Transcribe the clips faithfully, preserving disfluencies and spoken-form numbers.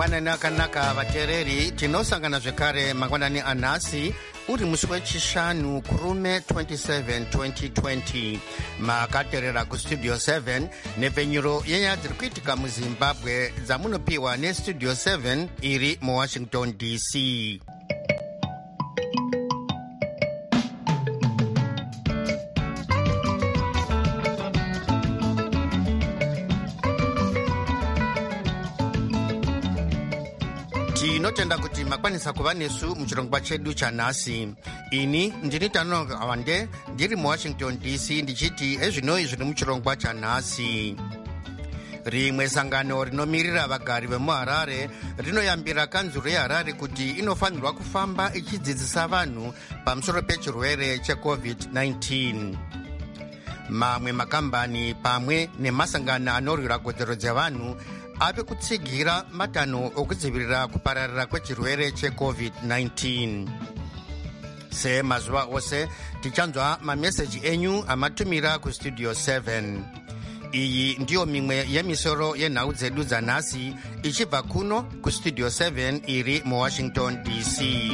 mangwanani akanaka vateereri, tinosangana zvekare mangwanani anhasi uri musi wechishanu kurume twenty-seven twenty twenty. makateerera kustudio seven nepfenyuro yenyaya dziri kuitika muzimbabwe dzamunopiwa nestudio seven iri muwashington D C. tinotenda kuti makwanisa kuva nesu muchirongwa chedu chanhasi. ini ndini Tano Awande ndiri muwashington D C ndichiti ezvinoi zviri muchirongwa chanhasi. rimwe sangano rinomirira vagari vemuharare rinoyambira kanzuro yeharare kuti inofanirwa kufamba ichidzidzisa vanhu pamusoro pechirwere checovid nineteen. mamwe makambani pamwe nemasangano anorwira kodzero dzevanhu ave kutsigira matanho okudzivirira kupararira kwechirwere checovid nineteen. semazuva ose tichanzwa mameseji enyu amatumira kustudio seven. iyi ndiyo mimwe yemisoro yenhau dzedu dzanhasi ichibva kuno kustudio seven iri muwashington D C.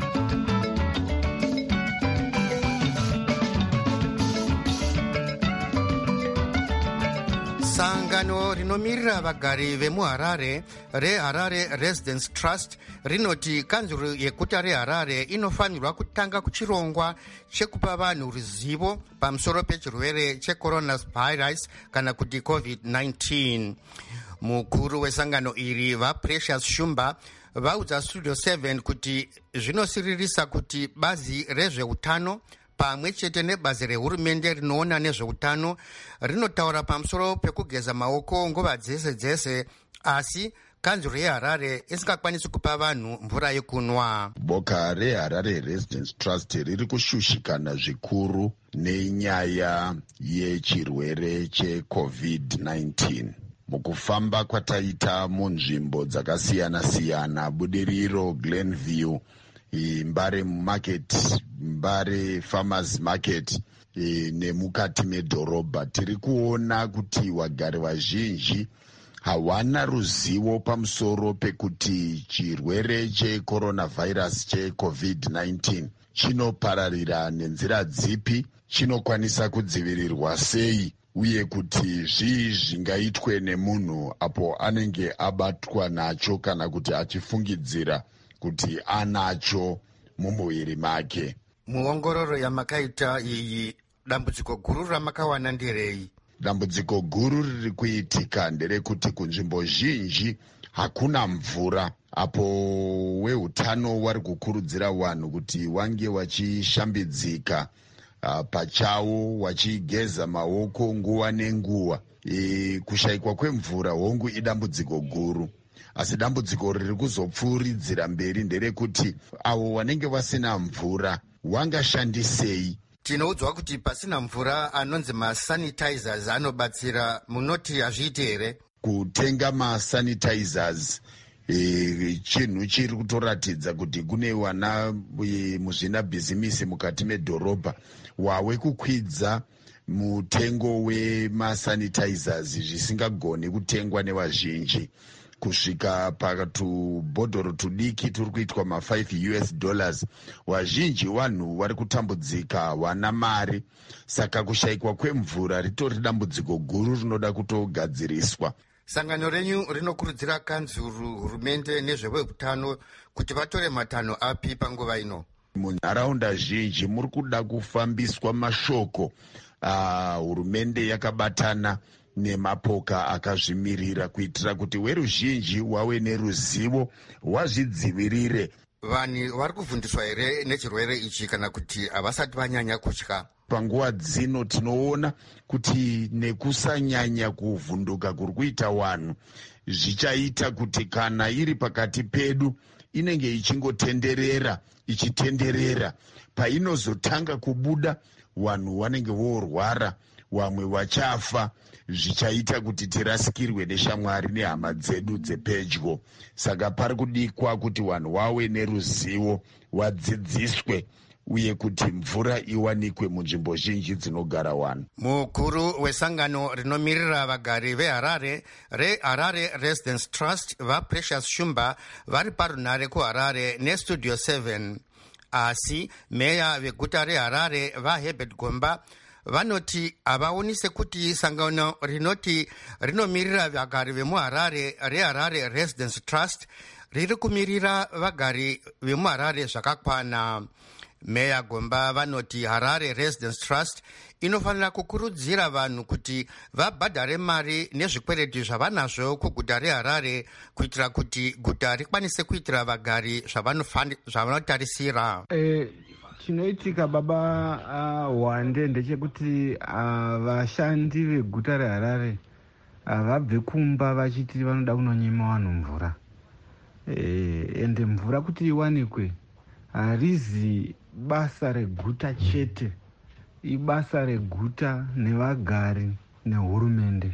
sangano rinomirira vagari vemuharare reharare Residence Trust rinoti kanzuro yeguta reharare inofanirwa kutanga kuchirongwa chekupa vanhu ruzivo pamusoro pechirwere checoronavirus kana kuti covid nineteen. mukuru wesangano iri vaPrecious Shumba vaudza studio seven kuti zvinosiririsa kuti bazi rezveutano pamwe chete nebazi rehurumende rinoona nezveutano rinotaura pamusoro pekugeza maoko nguva dzese dzese, asi kanzuro yeharare isingakwanisi kupa vanhu mvura yekunwa. boka reharare Residence Trust riri kushushikana zvikuru nenyaya yechirwere checovid nineteen. mukufamba kwataita munzvimbo dzakasiyana-siyana, budiriro, Glenview, Mbare Market, Mbare Farmers Market e, nemukati medhorobha, tiri kuona kuti wagari vazhinji hawana ruzivo pamusoro pekuti chirwere checoronavirus checovid nineteen chinopararira nenzira dzipi, chinokwanisa kudzivirirwa sei, uye kuti zvii zvingaitwe nemunhu apo anenge abatwa nacho kana kuti achifungidzira kuti anacho mumuviri make. muongororo yamakaita iyi, dambudziko guru ramakawana nderei? dambudziko guru riri kuitika nderekuti kunzvimbo zhinji hakuna mvura, apo weutano wari kukurudzira vanhu kuti wange vachishambidzika uh, pachawo, vachigeza maoko nguva nenguva. E, kushayikwa kwemvura hongu idambudziko guru, asi dambudziko riri kuzopfuuridzira mberi nderekuti avo vanenge vasina mvura wangashandisei. tinoudzwa kuti pasina mvura anonzi masanitizers anobatsira, munoti hazviiti here? kutenga masanitizers e, chinhu chiri kutoratidza kuti kune wana e, muzvina bhizimisi mukati medhorobha wawe kukwidza mutengo wemasanitizers zvisingagoni kutengwa nevazhinji, kusvika patubhodhoro tudiki turi kuitwa ma five U S dollars. wazhinji vanhu vari kutambudzika, wana mari, saka kushayikwa kwemvura ritori dambudziko guru rinoda kutogadziriswa. sangano renyu rinokurudzira kanzuru, hurumende nezveutano kuti vatore matanho api panguva ino? munharaunda zhinji muri kuda kufambiswa mashoko. Uh, hurumende yakabatana nemapoka akazvimirira kuitira kuti weruzhinji wave neruzivo, wazvidzivirire. vanhu vari kufundiswa here nechirwere ichi kana kuti havasati vanyanya kutya? panguva dzino tinoona kuti nekusanyanya kuvhunduka kuri kuita vanhu zvichaita kuti kana iri pakati pedu inenge ichingotenderera ichitenderera, painozotanga kubuda vanhu vanenge vorwara, vamwe vachafa, zvichaita kuti tirasikirwe neshamwari nehama dzedu dzepedyo. saka pari kudikwa kuti vanhu vawe neruzivo, vadzidziswe, uye kuti mvura iwanikwe munzvimbo zhinji dzinogara vanhu. Mukuru wesangano rinomirira vagari veharare reharare residence trust vaprecious shumba vari parunare kuharare nestudio seven. Asi meya veguta reharare vaherbert gomba vanoti havaoni sekuti sangano rinoti rinomirira vagari vemuharare reharare residence trust riri kumirira vagari vemuharare zvakakwana. Meya Gomba vanoti Harare Residence Trust inofanira kukurudzira vanhu kuti vabhadhare mari nezvikwereti zvavanazvo kuguta reHarare kuitira kuti guta rikwanise kuitira vagari zvavanotarisira. Eh, chinoitika baba uh, Wande ndechekuti uh, vashandi veguta reHarare uh, vabve kumba vachiti vanoda kunonyima vanhu mvura. Eh, ende mvura kuti iwanikwe harizi basa reguta chete, ibasa reguta nevagari nehurumende.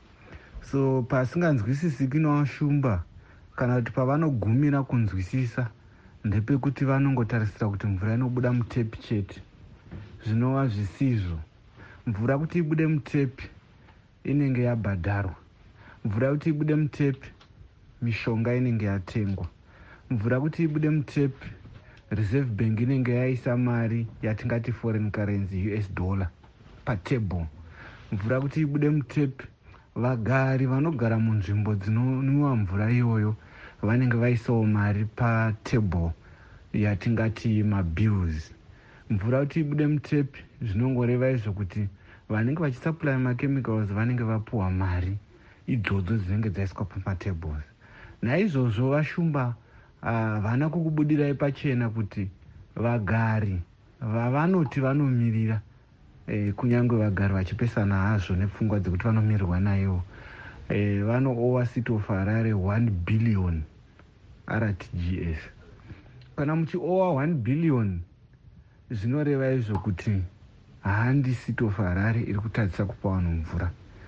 So pasinganzwisisiki nevashumba kana kuti pavanogumira kunzwisisa ndepekuti vanongotarisira kuti mvura inobuda mutepi chete, zvinova zvisizvo. Mvura kuti ibude mutepi inenge yabhadharwa, mvura kuti ibude mutepi mishonga inenge yatengwa, mvura kuti ibude mutepi Reserve Bank inenge yaisa mari yatingati foreign currency U S dollar patable. Mvura kuti ibude mutepi vagari vanogara munzvimbo dzinonwiwa mvura iyoyo vanenge vaisawo mari patable yatingati mabills. Mvura kuti ibude mutepi zvinongoreva izvo kuti vanenge vachisupply machemicals vanenge vapuwa mari idzodzo dzinenge dzaiswa pamatables. Naizvozvo vashumba havana uh, kukubudirai pachena kuti vagari vavanoti vanomirira eh, kunyange vagari vachipesana hazvo nepfungwa dzekuti vanomirirwa nayo eh, vanoowa city of Harare one billion R T G S. Kana muchiowa one billion zvinoreva izvo kuti handi city of Harare iri kutadzisa kupa vanhu mvura,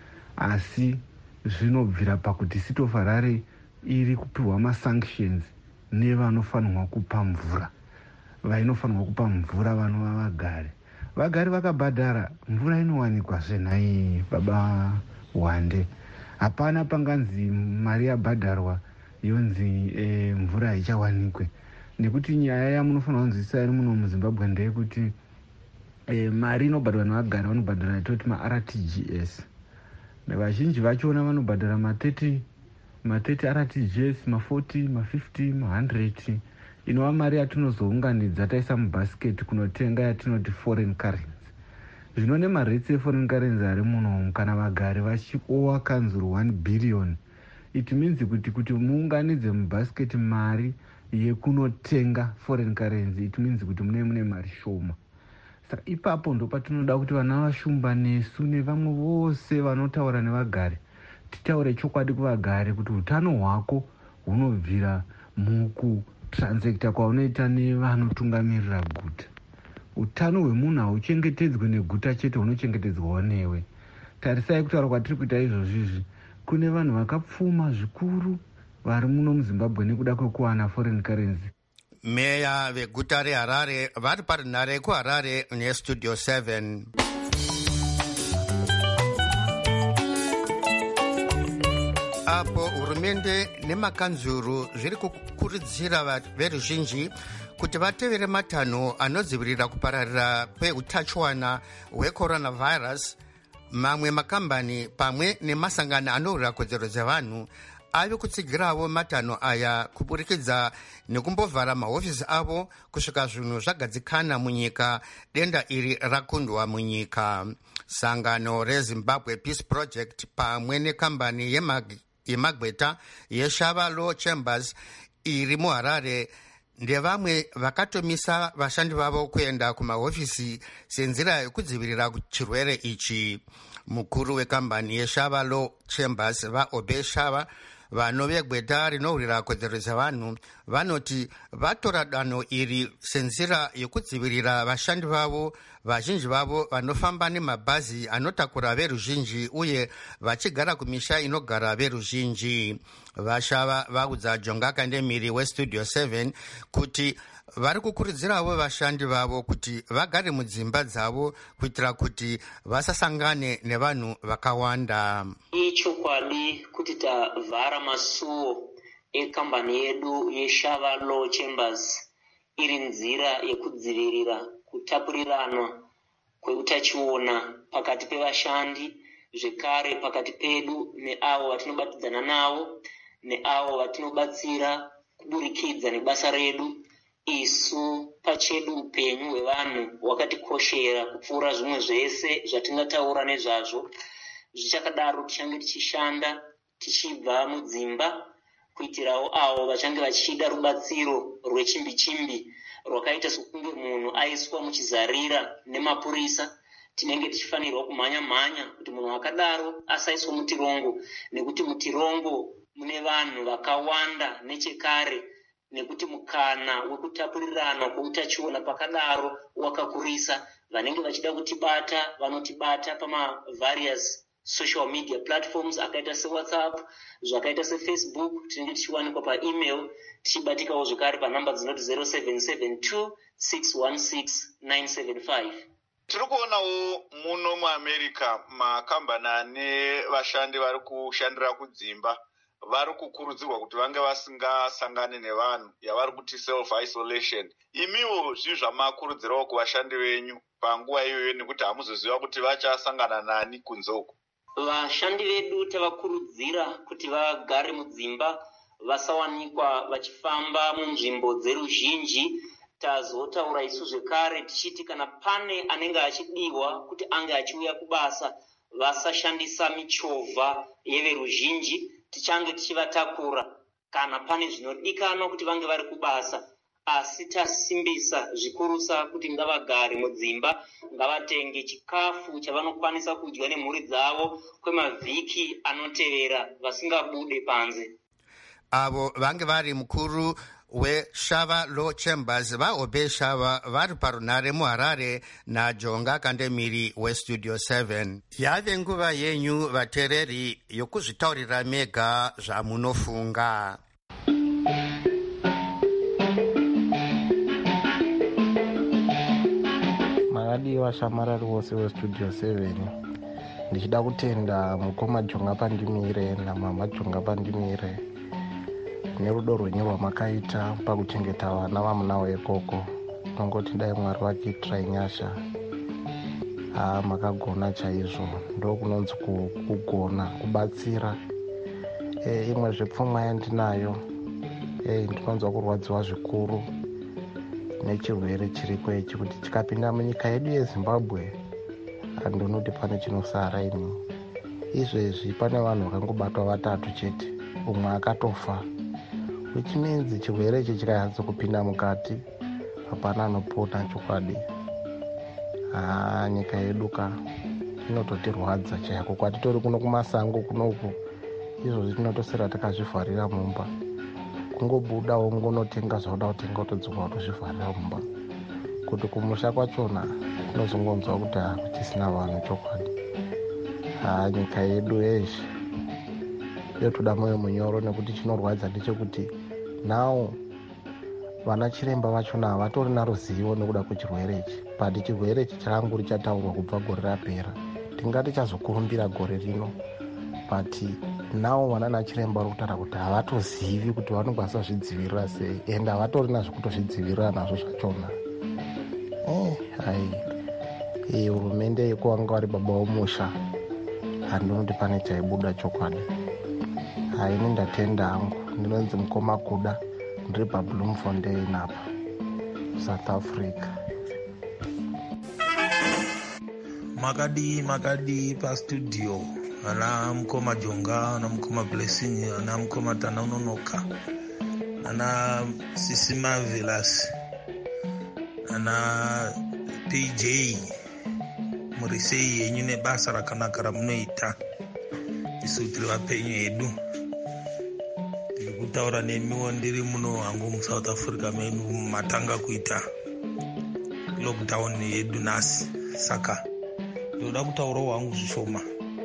asi zvinobvira pakuti city of Harare iri kupiwa masanctions nevanofanirwa kupa mvura, vainofanirwa kupa mvura vanova vagari. Vagari vakabhadhara, mvura inowanikwa zvenhai baba Wande. Hapana panganzi mari yabhadharwa yonzi e, mvura haichawanikwe. Nekuti nyaya yamunofanirwa kunzwisisa iri muno muZimbabwe ndeyekuti e, mari inobhadharwa nevagari vanobhadhara yatoti ma R T G S. Vazhinji vachona vanobhadhara ma thirty ma thirty R T G S, ma forty, ma fifty, ma one hundred. Inova mari yatinozounganidza taisa mubhasiketi kunotenga yatinoti foreign currency. Zvino nemaretsi eforeign currency ari muno kana vagari vachiowa kanzuru one billion, it means kuti kuti muunganidze mubhasiketi mari yekunotenga foreign currency, it means kuti mune mune mari shoma. Saka ipapo ndo patinoda kuti vana vashumba nesu nevamwe vose vanotaura nevagari titaure chokwadi kuvagari kuti utano hwako hunobvira mukutransacta kwaunoita nevanotungamirira guta. Utano hwemunhu hauchengetedzwe neguta chete, hunochengetedzwawo newe. Tarisai kutaura kwatiri kuita izvozvizvi, kune vanhu vakapfuma zvikuru vari muno muZimbabwe nekuda kwekuwana foreign currency. Meya veguta reHarare vari parunare kuHarare nestudio seven. Apo hurumende nemakanzuru zviri kukurudzira veruzhinji kuti vatevere matanho anodzivirira kupararira kweutachiwana hwecoronavirus. Mamwe makambani pamwe nemasangano anorwira kodzero dzevanhu ave kutsigirawo matanho aya kuburikidza nekumbovhara mahofisi avo kusvika zvinhu zvagadzikana munyika denda iri rakundwa munyika. Sangano reZimbabwe Peace Project pamwe nekambani yemag yemagweta yeShava Law Chambers iri muHarare ndevamwe vakatomisa vashandi vavo kuenda kumahofisi senzira yekudzivirira chirwere ichi. Mukuru wekambani yeShava Law Chambers vaObe Shava vano vegweta rinohwirira kodzero dzevanhu vanoti vatora danho iri senzira yekudzivirira vashandi vavo vazhinji vavo vanofamba nemabhazi anotakura veruzhinji uye vachigara kumisha inogara veruzhinji. Vashava vaudza Jonga Kandemiri westudio seven kuti vari kukurudzirawo vashandi vavo kuti vagare mudzimba dzavo kuitira kuti vasasangane nevanhu vakawanda. Ichokwadi kuti tavhara masuo ekambani yedu yeShava Law Chambers iri nzira yekudzivirira kutapuriranwa kweutachiona pakati pevashandi, zvekare pakati pedu neavo vatinobatidzana navo neavo vatinobatsira kuburikidza nebasa redu. Isu pachedu upenyu hwevanhu hwakatikoshera kupfuura zvimwe zvese zvatingataura nezvazvo. Zvichakadaro tichange tichishanda tichibva mudzimba kuitirawo avo vachange vachida rubatsiro rwechimbi-chimbi rwakaita sokunge munhu aiswa muchizarira nemapurisa. Tinenge tichifanirwa kumhanya-mhanya kuti munhu akadaro asaiswa mutirongo, nekuti mutirongo mune vanhu vakawanda nechekare, nekuti mukana wekutapurirana kweutachiona pakadaro wakakurisa. Vanenge vachida kutibata vanotibata pama various social media platforms akaita seWhatsApp, zvakaita seFacebook, tinenge tichiwanikwa paemail, tichibatikawo zvekare panhamba dzinoti zero seven seven two six one six nine seven five. Tiri kuonawo muno muAmerica makambani ane vashandi vari kushandira kudzimba vari kukurudzirwa kuti vange vasingasangane nevanhu, yavari kuti self isolation. Imiwo zvinhu zvamakurudzirawo kuvashandi venyu panguva iyoyo nekuti hamuzoziva kuti vachasangana nani kunze uko? Vashandi vedu tavakurudzira kuti vagare mudzimba, vasawanikwa vachifamba munzvimbo dzeruzhinji. Tazotaura isu zvekare tichiti kana pane anenge achidiwa kuti ange achiuya kubasa, vasashandisa michovha yeveruzhinji. Tichange tichivatakura kana pane zvinodikanwa kuti vange vari kubasa, asi tasimbisa zvikurusa kuti ngavagare mudzimba, ngavatenge chikafu chavanokwanisa kudya nemhuri dzavo kwemavhiki anotevera, vasingabude panze. Avo vange vari mukuru weShava Law Chambers vaObe Shava vari parunare muHarare naJonga Kandemiri westudio seven. Yave nguva yenyu vateereri yokuzvitaurira mega zvamunofunga. Makadiwa shamarari wose westudio seven. Ndichida kutenda mukoma Jonga Pandimire namama Jonga Pandimire nerudo rwenyu rwamakaita pakuchengeta vana vamunawo ikoko. Nongoti dai Mwari vachiitira nyasha. Ah, makagona chaizvo. Ndokunonzi kugona kubatsira. Eh, imwe zvepfungwa yandinayo, eh, ndinonzwa kurwadziwa zvikuru nechirwere chiriko ichi kuti chikapinda munyika yedu yeZimbabwe handinoti pane chinosara ini. Izvezvi pane vanhu vakangobatwa vatatu chete, umwe akatofa. Which means chirwere ichi chikanyatso kupinda mukati hapana anopona chokwadi. Ah, nyika yedu ka inototirwadza chaiko, kwatitori kuno kumasango kunoku izvozvi tinotosera takazvivharira mumba. Kungobudawo ngonotenga zvakuda kutenga utodzoka kutozvivharira mumba. Kuti kumusha kwachona tinozongonzwa kuti hakuchisina vanhu chokwadi. Ah, nyika yedu yeshe yotoda moyo munyoro, nekuti chinorwadza ndechekuti nawo vana chiremba vachona havatorina ruzivo nekuda kwechirwere ichi. But chirwere ichi changu richataurwa kubva gore rapera. Tingati chazokurumbira gore rino. But nawo vana chiremba vari kutaura kuti havatozivi kuti vanokwanisa kuzvidzivirira sei, ende havatorina zvekutozvidzivirira nazvo zvachona. Eh, hai. Eh, hurumende yekuvanga vari baba vomusha handinoti pane chaibuda chokwadi. Hai, ini ndatenda hangu. Ndinonzi mukoma kuda, ndiri paBloemfontein apa South Africa. Makadi makadi pa studio ana mukoma Jonga, ana mukoma Blessing, ana mukoma Tana Unonoka, ana Sisi Marvelous, ana P J murisei yenyu nebasa rakanaka ramunoita. Isu tiri vapenyu edu kutaura nemiwo ndiri muno hangu muSouth Africa menu matanga kuita lockdown yedu nhasi. Saka ndoda kutaurawo hangu zvishoma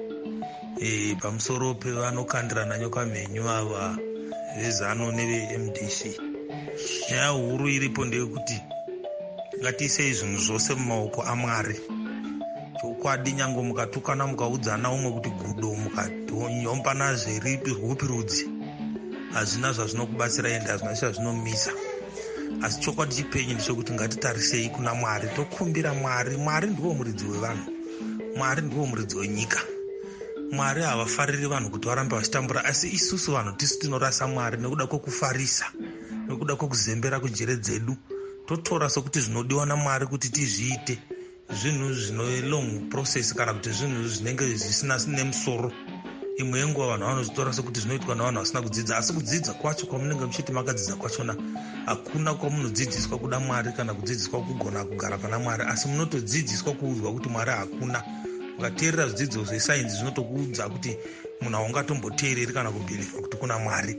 e, pamusoro pevanokandirana nyoka mhenyu ava vezano neve-M D C. Nyaya huru iripo ndeyekuti ngatiisei zvinhu zvose mumaoko aMwari. Chokwadi nyange mukatukana mukaudzana umwe kuti gudo mukayombana zveripi rwupi rudzi hazvina zvazvinokubatsira ende hazvina zvazvinomisa. Asi chokwadi chipenyu ndechekuti ngatitarisei kuna Mwari, tokumbira Mwari. Mwari ndiwo muridzi wevanhu, Mwari ndiwo muridzi wenyika. Mwari havafariri vanhu kuti varambe vachitambura, asi isusu vanhu tisu tinorasa Mwari nekuda kwekufarisa, nekuda kwekuzembera kujere dzedu. Totora sokuti zvinodiwa naMwari kuti tizviite zvinhu zvino long process kana kuti zvinhu zvinenge zvisina nemusoro. Imwe yenguva vanhu vanozvitora sekuti zvinoitwa navanhu vasina kudzidza, asi kudzidza kwacho kwamunenge muchiti makadzidza kwachona hakuna kwamunodzidziswa kuda Mwari kana kudzidziswa kugona kugara pana Mwari, asi munotodzidziswa kuudzwa kuti Mwari hakuna. Ukateerera zvidzidzo zvesainzi zvinotokuudza kuti munhu haungatomboteereri kana kubhiliva kuti kuna Mwari.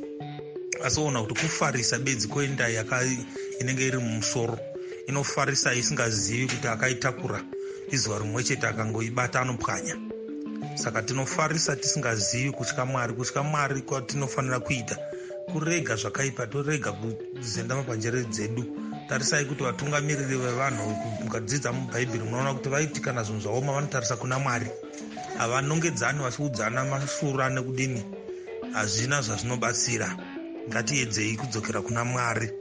Asi ona kuti kufarisa bedzi koenda inenge iri mumusoro, inofarisa isingazivi kuti akaitakura izuva rimwe chete akangoibata anopwanya. Saka tinofarisa tisingazivi kutya Mwari. Kutya Mwari kwatinofanira kuita kurega zvakaipa, torega kuzenda mapanjere dzedu. Tarisai kuti vatungamiriri vevanhu mukadzidza mubhaibheri munoona kuti vaiti kana zvinhu zvaoma vanotarisa kuna Mwari. Havanongedzani vachiudzana mashura nekudini, hazvina zvazvinobatsira. Ngatiedzei kudzokera kuna Mwari.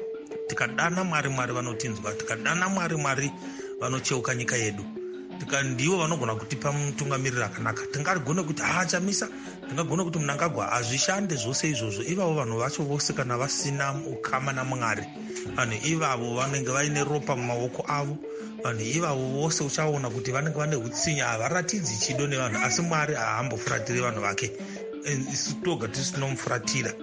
Tikadana Mwari, Mwari vanotinzwa. Tikadana Mwari, Mwari vanocheuka nyika yedu. Tika ndivo vanogona kutipa mutungamiriri akanaka. Tingagone kuti haachamisa, tingagone kuti Mnangagwa hazvishande zvose izvozvo. Ivavo vanhu vacho vose kana vasina ukama naMwari, vanhu ivavo vanenge vaine ropa mumaoko avo, vanhu ivavo vose uchaona kuti vanenge vane utsinya, havaratidzi chido nevanhu, asi Mwari haambofuratiri vanhu vake. Isu toga tisu tinomufuratira.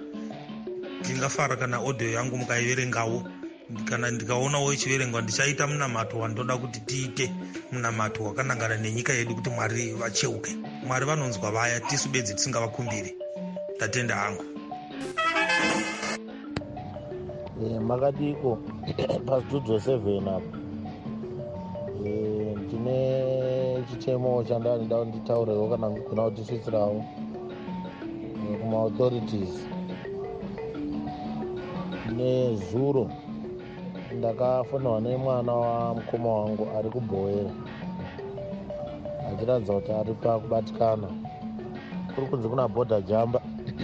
Ndingafara kana audio yangu mukaiverengawo, kana ndikaonawo ichiverengwa ndichaita munamato wandoda kuti tiite, munamato wakanangana nenyika yedu kuti Mwari vacheuke. Mwari vanonzwa vaya, tisu bedzi tisingavakumbiri. Tatenda hangu. E, makadiko pastudio seven apa e, ndine chichemo chandanoda nditaurewo kana kuna kutisvitsirawo e, kuma authorities. Nezuro ndakafonwa nemwana wamukoma wangu ari kuBhoera achiratidza kuti ari pakubatikana. Kuri kunzi kuna bhodha jamba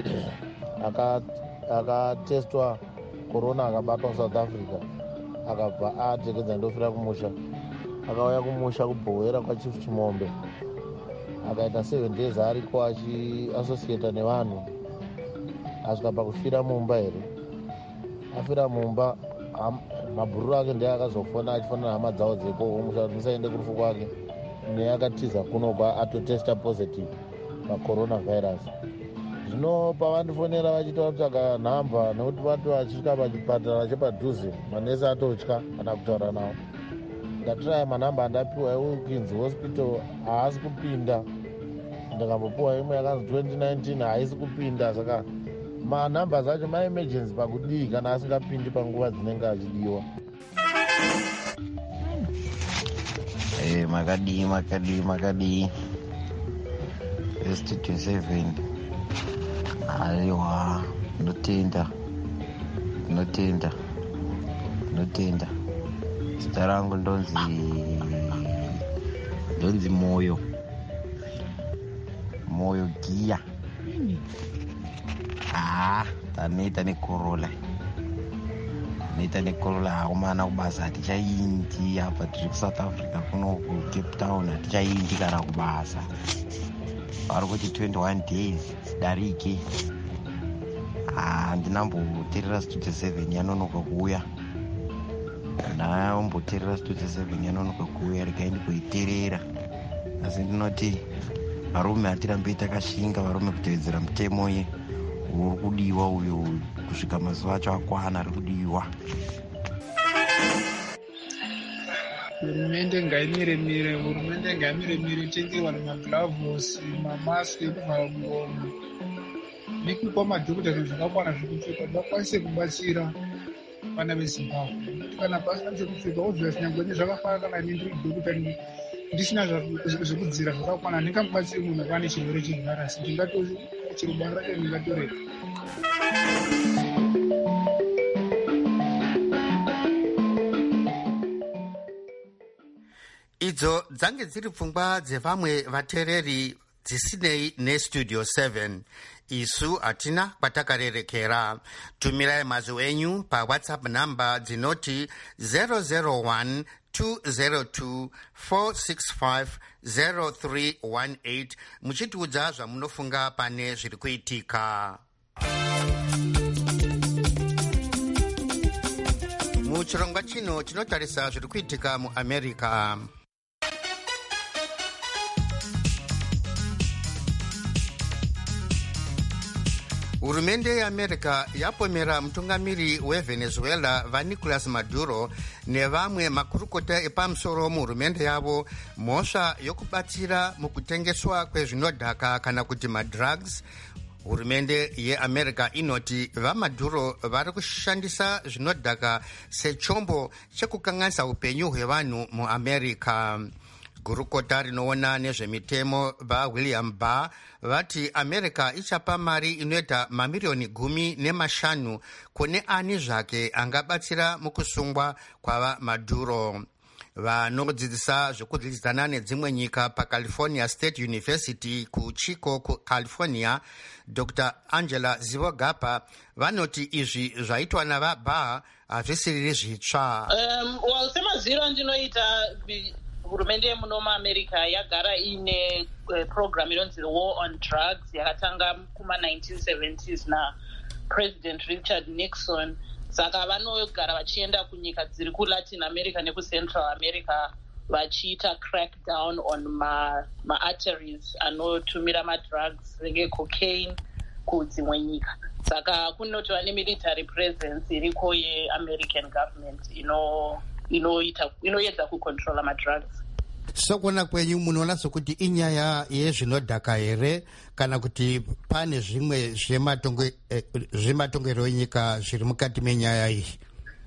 akatestwa korona akabatwa South Africa, akabva atekedza ndofira kumusha. Akauya kumusha kuBhoera kwaChief Chimombe, akaita seven days ariko achiasosieta nevanhu, asvika pakufira mumba here. Afira mumba, mabhururu ake ndiye akazofona achifanira hama dzawo dzeko musa musaende kurufu kwake, ne akatiza kunobva atotesta positive pacoronavirus. Zvino pavandifonera vachitaura kutsvaga nhamba nekuti vato vachisvika pachipatara chepadhuze, manesi atotya kana kutaura navo. Ndatirai manhamba andapiwa eWilkins Hospital haasi kupinda, ndikambopiwa imwe yakanzi twenty nineteen haisi kupinda. Saka manhamba zacho maemergency pakudii kana asingapindi panguva dzinenge achidiwa. Eh, makadii makadii makadii studio seven. Aiwa, notenda notenda notenda. Zita rangu ndonzi ndonzi moyo moyo gia. Ah, taneta neCorolla neta neCorolla hakumana kubasa hatichaindi apa tiri kuSouth Africa kuno kuCape Town, hatichaindi kana kubasa. Vari kuti twenty-one days sidarike. Ah, ndinamboteerera studio seven yanonoka kuuya, ndamboteerera studio seven yanonoka kuuya, rikaindi kuiteerera. Asi ndinoti varume hatirambe takashinga, varume kutevedzera mutemo ye uri kudiwa uyo kusvika mazuva acho akwana, ari kudiwa. Hurumende ngaimiremire, hurumende ngaimiremire itengerwa nemaglavhosi, mamaski ekuvhara muromo nekupa madhokota zvinhu zvakakwana zvekupfeka kuti vakwanise kubatsira vana vezimbabwe. Nekuti kana pasina zvekupfeka obviously nyangwe nezvakafanana kana ndiri dhokota ndisina zvekudziira zvakakwana ndingamubatsiri munhu akane chirwere chevirasi ndingatoti chero basa racho ndingatoreka. idzo dzange dziri pfungwa dzevamwe vateereri dzisinei nestudio seven. isu hatina kwatakarerekera. tumirai mazwi enyu pawhatsapp namba dzinoti zero zero one two zero two four six five zero three one eight muchitiudza zvamunofunga pane zviri kuitika. muchirongwa chino tinotarisa zviri kuitika muamerica. hurumende yeamerica yapomera mutungamiri wevenezuela vanicolas maduro nevamwe makurukota epamusoro muhurumende yavo mhosva yokubatsira mukutengeswa kwezvinodhaka kana kuti madrugs. hurumende yeamerica inoti vamaduro vari kushandisa zvinodhaka sechombo chekukanganisa upenyu hwevanhu muamerica. gurukota rinoona nezvemitemo vaWilliam Barr vati america ichapa mari inoita mamiriyoni gumi nemashanu kune ani zvake angabatsira mukusungwa kwava maduro. vanodzidzisa zvekudzidzana nedzimwe nyika paCalifornia State University kuchico kucalifornia Dr Angela Zivogapa vanoti izvi zvaitwa navaBarr hazvisiri zvitsva. um, well, semaziro andinoita hurumende yemuno muamerica yagara ine uh, program inonzi the war on drugs yakatanga kuma nineteen seventies napresident Richard Nixon. saka vanogara vachienda kunyika dziri kulatin america nekucentral america vachiita crackdown on maarteries ma anotumira madrugs renge cocaine kudzimwe nyika. saka kunotova nemilitary presence iriko yeamerican government ino inoita inoedza kucontrola madrugs. sokuona kwenyu munoona sokuti inyaya yezvinodhaka here kana kuti pane zvimwe zvematongero enyika zviri mukati menyaya iyi?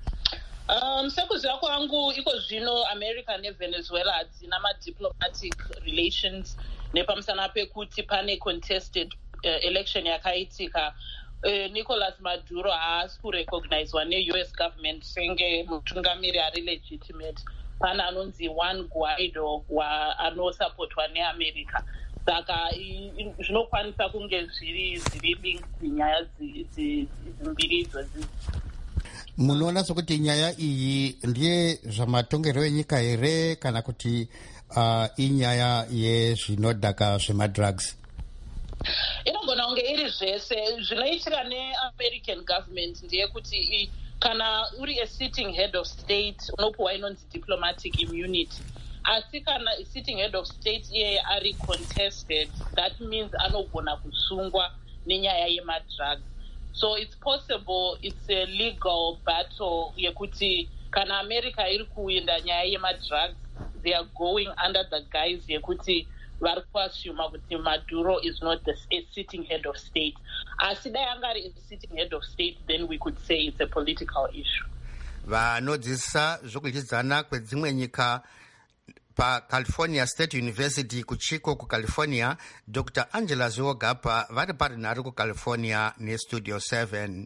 um, sekuziva kwangu iko zvino america nevenezuela hadzina madiplomatic relations nepamusana pekuti pane contested uh, election yakaitika. Uh, Nicolas Maduro haasi kurecognizwa ne-U S government senge mutungamiri ari legitimate. Pana anonzi Juan Guaido anosapotwa neamerica. Saka zvinokwanisa kunge zviri zviri linked nyaya dzimbiri idzodzi. munoona sokuti nyaya iyi ndiye zvamatongero enyika here kana kuti uh, inyaya yezvinodhaka zvemadrugs? inogona kunge iri zvese. zvinoitika neamerican government ndeyekuti kana uri a sitting head of state unopuwa inonzi diplomatic immunity. asi kana sitting head of state iyeye ari contested, that means anogona kusungwa nenyaya yemadrugs. So it's possible it's a legal battle yekuti kana america iri kuinda nyaya yemadrugs, they are going under the guise yekuti vari kuasuma kuti Maduro is not the, a sitting head of state. Asi dai angari a sitting head of state, then we could say it's a political issue. vanodzidzisa zvokudyidzana kwedzimwe nyika paCalifornia State University kuchico kucalifornia Dr Angela Zivogapa vari parinhare kucalifornia nestudio seven.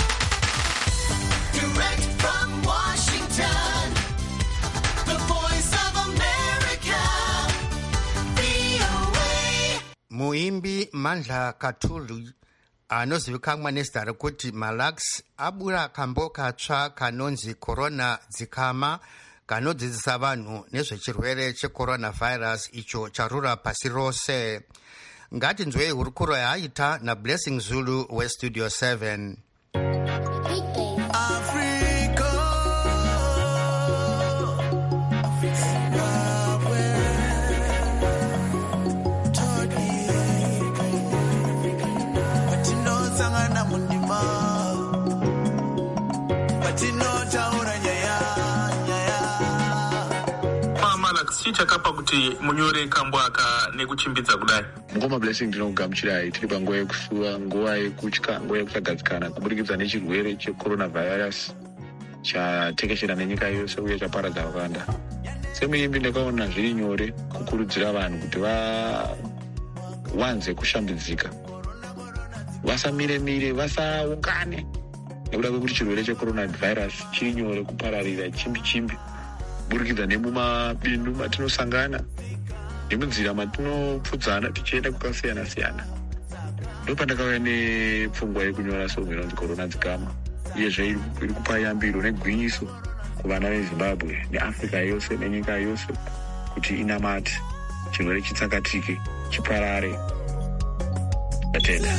Direct from Washington, the voice of America, V O A. muimbi Mandla Katulu anozivikanwa nezita rekuti Malax abura kambo katsva kanonzi corona dzikama kanodzidzisa vanhu nezvechirwere checoronavirus icho charura pasi rose. ngatinzwei hurukuro yaaita naBlessing Zulu westudio seven. chii chakapa kuti munyore kambwaka nekuchimbidza kudai? Ngoma Blessing ndinokugamuchirai tiri panguva yekusuwa, nguva yekutya, nguva yekutsagadzikana kubudikidza nechirwere checoronavirus chatekeshera nenyika yose uye chaparadza vakawanda. Semuimbi ndakaona zviri nyore kukurudzira vanhu kuti vawanze kushambidzika, vasamire mire, vasaungane nekuda kwekuti chirwere checoronavirus chiri nyore kupararira chimbi chimbi burikidza nemumabindu matinosangana nemunzira matinopfudzana tichienda kwakasiyana siyana. Ndopandakauya nepfungwa yekunyora songo inonzi Corona Dzikama, uyezve iri kupa yambiro negwinyiso kuvana veZimbabwe neAfrica yose nenyika yose kuti inamate chirwere chitsakatike, chiparare. Tatenda.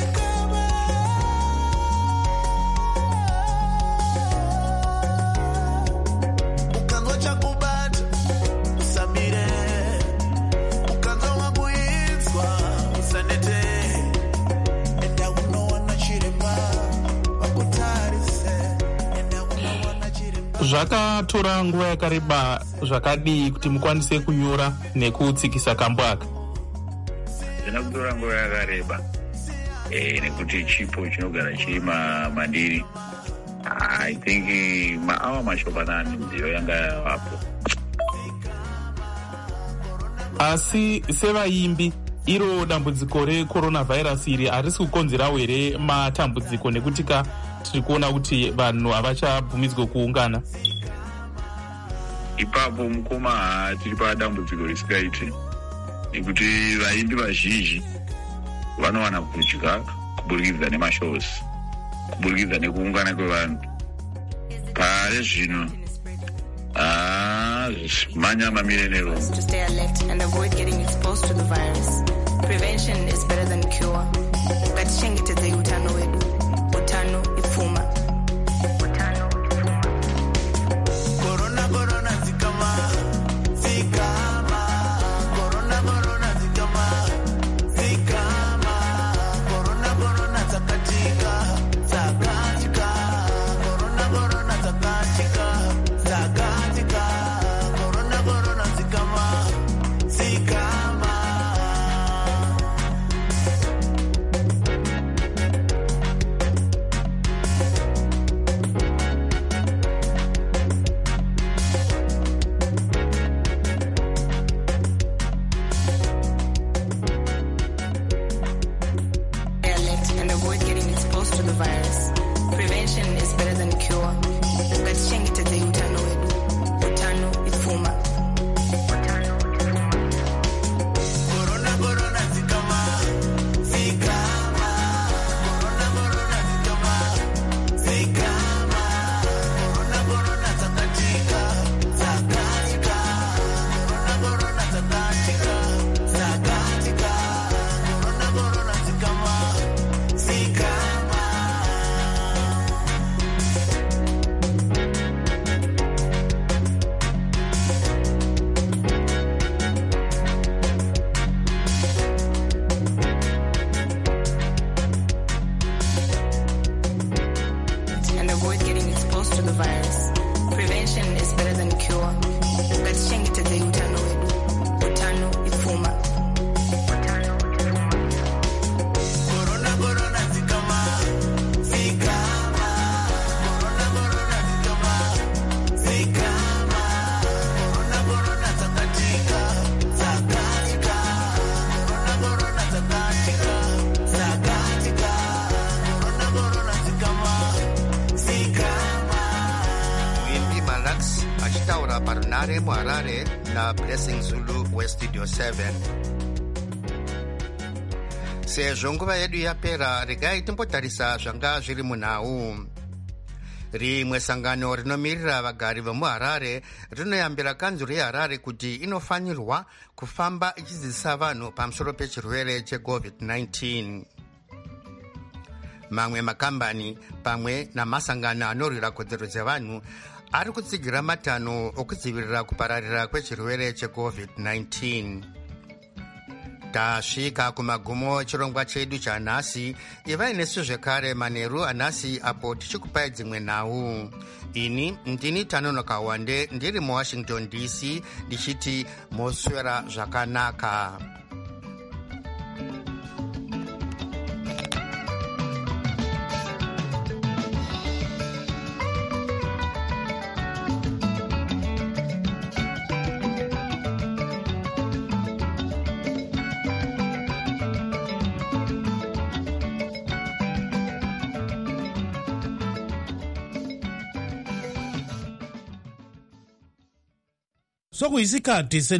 Zvakatora nguva yakareba zvakadii kuti mukwanise kunyora nekutsikisa kambwaka? Zvina kutora nguva yakareba eh, nekuti chipo chinogara chiri mandiri. I think maawa mashomanani ndiyo yanga yawapo. Asi sevaimbi, iro dambudziko recoronavirus iri harisi kukonzerawo here matambudziko nekuti ka tiri kuona kuti vanhu havachabvumidzwe kuungana? Ipapo mukoma tiri padambudziko risikaiti nekuti vaimbi vazhinji vanowana kudya kuburikidza nemashows, kuburikidza nekuungana kwevanhu. Pari zvino ah manya mamire nero. To stay alert and avoid getting exposed to the virus. Prevention is better than cure. Ngatichengetedze utano wedu. Utano ipfuma. Utano ipfuma. Corona corona zikama. Zikama. Corona corona zikama. Zikama. Corona corona zakatika. Zakatika. Corona corona zakatika. Zakatika. Corona corona zikama. Zikama. And avoid getting exposed to the virus. Prevention is better than cure. Ngatichengetedze utano wedu. Utano ipfuma. Utano ipfuma. Corona corona zikama. Zikama. Corona corona zikama. Zikama. Corona corona zakatika. Zakatika. Corona corona zakatika. Zakatika. Corona corona zikama. And avoid getting exposed to the virus. Prevention is better than cure. Ngatichengetedze utano wedu. Utano ipfuma. Utano ipfuma. Corona corona zikama. Zikama. Corona corona zikama. Zikama. Corona corona zakatika. Zakatika. Corona corona zakatika. Zakatika. Corona corona zikama. Zikama. Muimbi Malax achitaura parunare muharare na Blessing Zulu westudio seven. Sezvo nguva yedu yapera, regai timbotarisa zvanga zviri munhau. Rimwe sangano rinomirira vagari vemuharare rinoyambira kanzuro yeharare kuti inofanirwa kufamba ichidzidzisa vanhu pamusoro pechirwere checovid nineteen. Mamwe makambani pamwe namasangano anorwira kodzero dzevanhu ari kutsigira matanho okudzivirira kupararira kwechirwere checovid nineteen. tasvika kumagumo chirongwa chedu chanhasi. Ivai nesu zvekare manheru anhasi apo tichikupai dzimwe nhau. Ini ndini Tanonoka Wande ndiri muWashington D C ndichiti moswera zvakanaka. Sokuyisikhathi